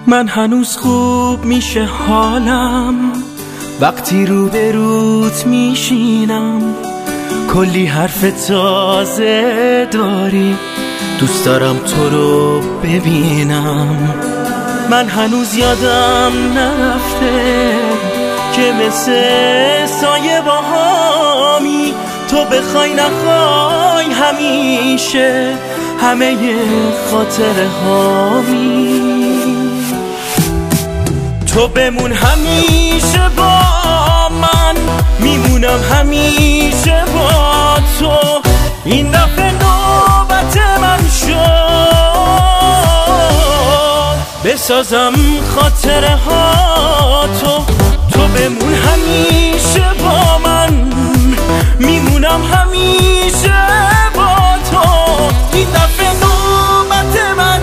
من هنوز خوب میشه حالم وقتی روبروت میشینم، کلی حرف تازه داری، دوست دارم تو رو ببینم. من هنوز یادم نرفته که مثل سایه باهامی، تو بخوای نخوای همیشه همه خاطره هامی. تو بمون همیشه با من، میمونم همیشه با تو. این دفعه نوبت من شد بسازم خاطره ها تو بمون همیشه با من، میمونم همیشه با تو. این دفعه نوبت من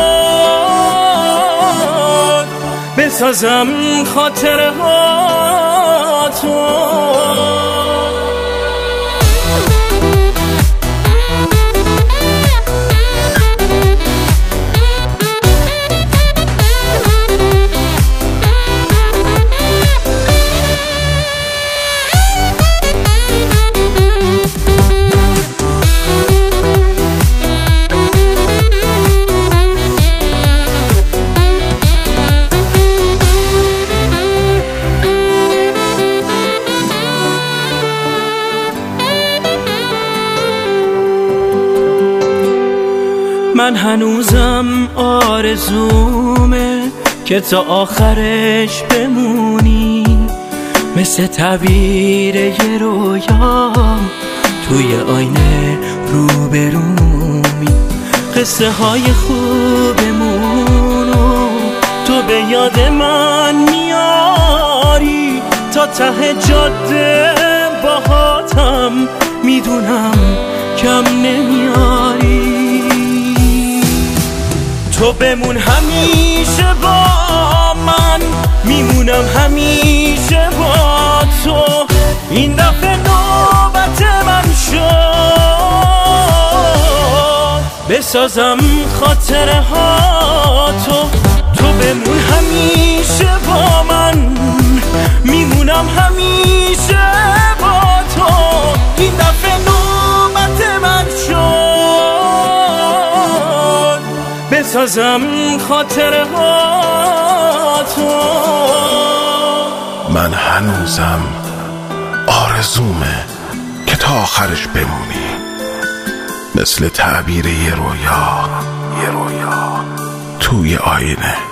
شد بسازم خاطره ها تو. من هنوزم آرزومه که تا آخرش بمونی، مثل تعبیر یه رویا توی آینه روبرومی. قصه های خوبمونو تو به یاد من میاری، تا ته جاده باهاتم میدونم کم نمیاری. تو بمون همیشه با من، میمونم همیشه با تو. این دفعه نوبت من شد بسازم خاطره ها تو بمون همیشه با من، میمونم همیشه با تو. این دفعه نوبت من شد بسازم خاطره ها تو. من هنوزم آرزومه که تا آخرش بمونی، مثل تعبیر یه رویا توی آینه